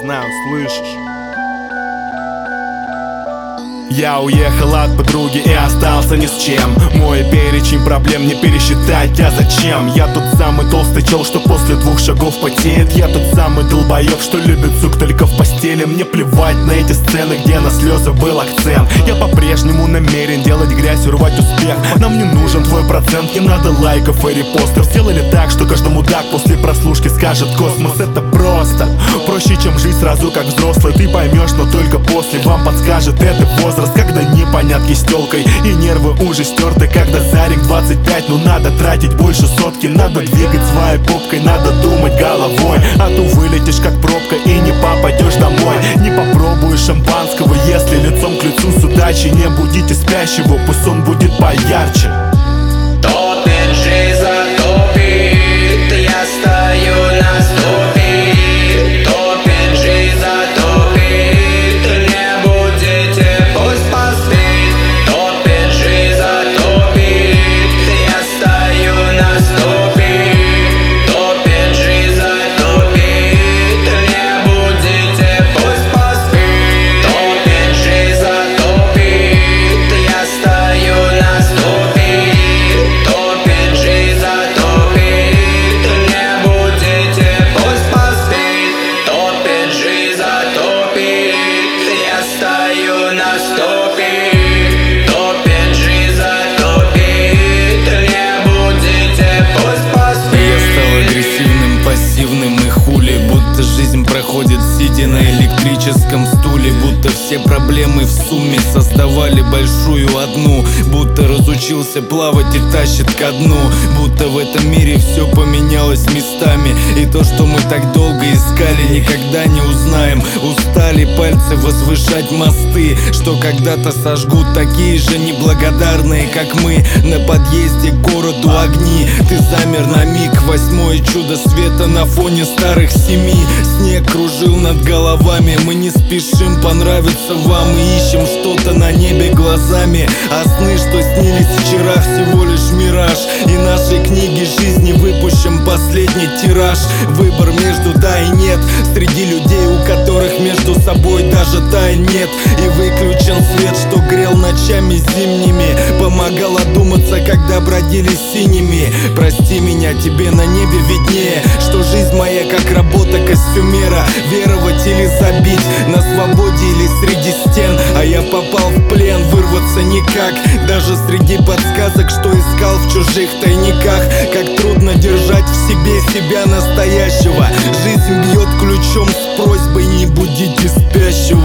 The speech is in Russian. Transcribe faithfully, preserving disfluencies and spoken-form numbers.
знаю, слышишь? Я уехал от подруги и остался ни с чем. Мой перечень проблем не пересчитать, а зачем? Я тот самый толстый чел, что после двух шагов потеет. Я тот самый долбоёб, что любит сук только в постели. Мне плевать на эти сцены, где на слезы был акцент. Я по-прежнему намерен делать грязь и рвать успех. Нам не нужен твой процент, не надо лайков и репостов. Сделали так, что каждый мудак после прослушки скажет: космос это просто проще, чем жить сразу как взрослый. Ты поймешь, но только после. Вам подскажет это возраст, когда непонятки с тёлкой и нервы уже стерты. Когда зарик двадцать пять, ну надо тратить больше сотки. Надо двигать своей попкой, надо думать головой. А то вылетишь как пробка и не попадешь домой. Не попробуешь шампанского, если лицом к лицу с удачей. Не будите спящего, пусть он будет поярче. Топит жизнь, затопит, я стою на ступе. Топит жизнь, затопит, не будете, пусть поспит. Топит жизнь, затопит, я стою на ступе. Топит жизнь, затопит, не будете, пусть поспит. Топит жизнь, затопит, я стою на ступе. Топит жизнь, затопит, не будете, пусть поспит. Топит жизнь, затопит, я стою на ступе. Топит жизнь, затопит, не будете, пусть поспит. Я стал агрессивным, пассивным и хули. Будто жизнь проходит сидя на электрическом стуле. Будто все проблемы в сумме создавали большую одну. Будто разучился плавать и тащит ко дну. Будто в этом мире все поменялось местами. И то, что мы так долго искали, никогда не узнаем. Устали пальцы возвышать мосты, что когда-то сожгут такие же неблагодарные, как мы. На подъезде к городу огни. Ты замер на миг, восьмое чудо света на фоне старых семи. Снег кружил над головами, мы не спешим понравиться вам. И ищем что-то на небе глазами. А сны, что снились вчера, всего лишь мираж. И нашей книги жизни выпущен последний тираж. Выбор между да и нет, среди людей, у которых между собой даже тайн нет. И выключен свет, что грел ночами зимними, помогал одуматься, когда бродили синими. Прости меня, тебе на небе виднее, что жизнь моя как работа костюмера. Веровать или забить, на свободе или среди стен. А я попал в плен, вырваться никак. Даже среди подсказок, что искал в чужих тайниках. Как трудно держать в себе себя настоящего. Жизнь бьет ключом с просьбой: не будите спящего.